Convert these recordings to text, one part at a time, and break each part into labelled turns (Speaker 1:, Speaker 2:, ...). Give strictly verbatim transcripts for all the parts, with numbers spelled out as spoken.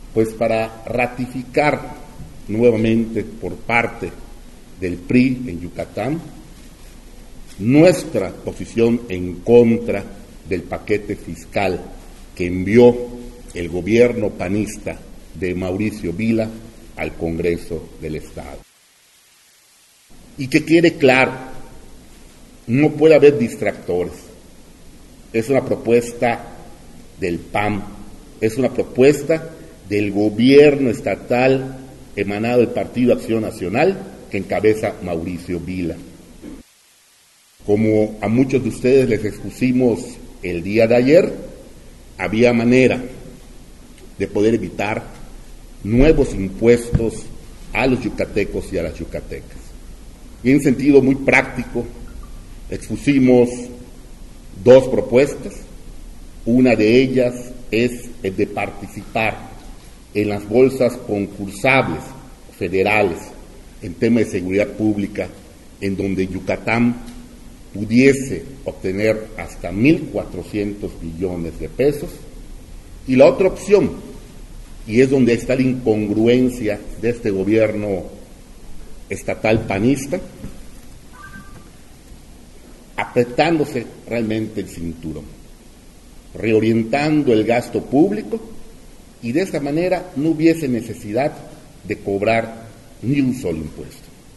Speaker 1: pues para ratificar nuevamente por parte del P R I en Yucatán nuestra posición en contra del paquete fiscal que envió el gobierno panista de Mauricio Vila al Congreso del Estado. Y que quede claro, no puede haber distractores. Es una propuesta del P A M, es una propuesta del gobierno estatal emanado del Partido Acción Nacional que encabeza Mauricio Vila. Como a muchos de ustedes les expusimos el día de ayer, había manera de poder evitar nuevos impuestos a los yucatecos y a las yucatecas. Y en sentido muy práctico, expusimos dos propuestas. Una de ellas es el de participar en las bolsas concursables federales en tema de seguridad pública, en donde Yucatán pudiese obtener hasta mil cuatrocientos millones de pesos. Y la otra opción, y es donde está la incongruencia de este gobierno estatal panista, apretándose realmente el cinturón, reorientando el gasto público, y de esta manera no hubiese necesidad de cobrar ni un solo impuesto.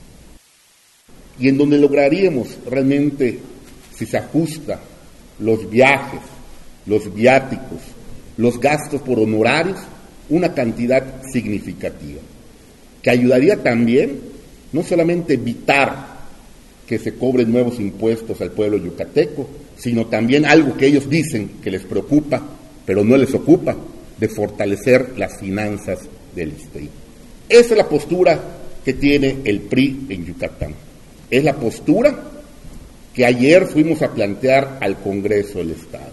Speaker 1: Y en donde lograríamos realmente, si se ajusta los viajes, los viáticos, los gastos por honorarios, una cantidad significativa, que ayudaría también no solamente evitar que se cobren nuevos impuestos al pueblo yucateco, sino también algo que ellos dicen que les preocupa, pero no les ocupa, de fortalecer las finanzas del I S S S T E I. Esa es la postura que tiene el P R I en Yucatán. Es la postura que ayer fuimos a plantear al Congreso del Estado.